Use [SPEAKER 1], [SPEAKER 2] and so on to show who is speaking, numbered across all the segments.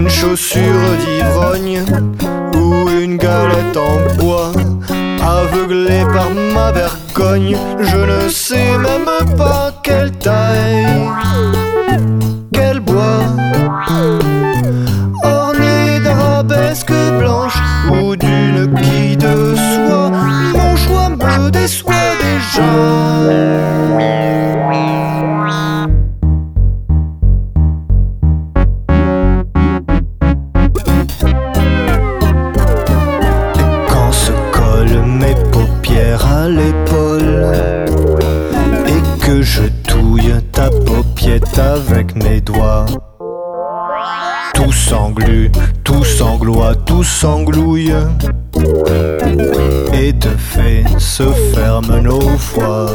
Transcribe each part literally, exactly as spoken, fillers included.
[SPEAKER 1] une chaussure d'ivrogne ou une galette en bois. Aveuglé par ma vergogne, je ne sais même pas quelle taille, quel bois, orné d'arabesques blanches ou d'une quille de soie. Mon choix me déçoit déjà. À l'épaule et que je touille ta paupiette avec mes doigts. Tout s'englue, tout s'engloie, tout s'englouille et de fait se ferment nos voix.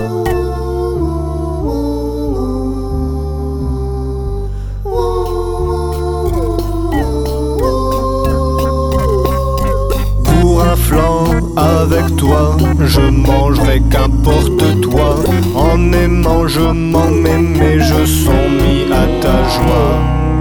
[SPEAKER 1] Pour un flanc avec toi, je mangerai qu'importe toi. En aimant je m'en m'aime et je sens mis à ta joie.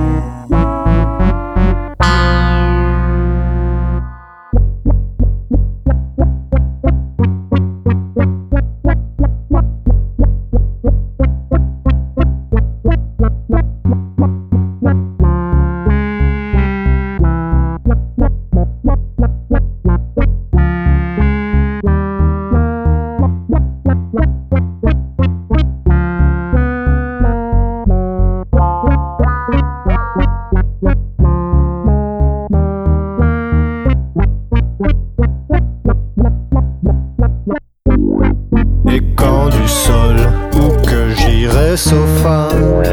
[SPEAKER 1] Et quand du sol où que j'irai sofa,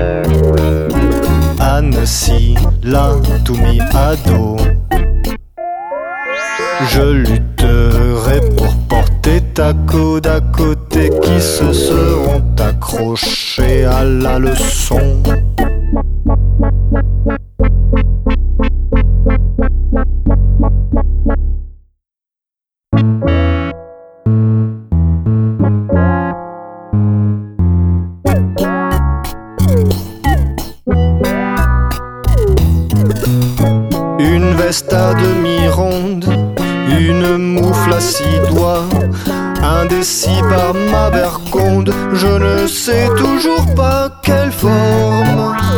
[SPEAKER 1] Annecy là tout mis à dos, je lutterai pour porter ta côte à côté qui se seront accrochés à la leçon. Une veste à demi-ronde, une moufle à six doigts, indécis par ma verconde, je ne sais toujours pas quelle forme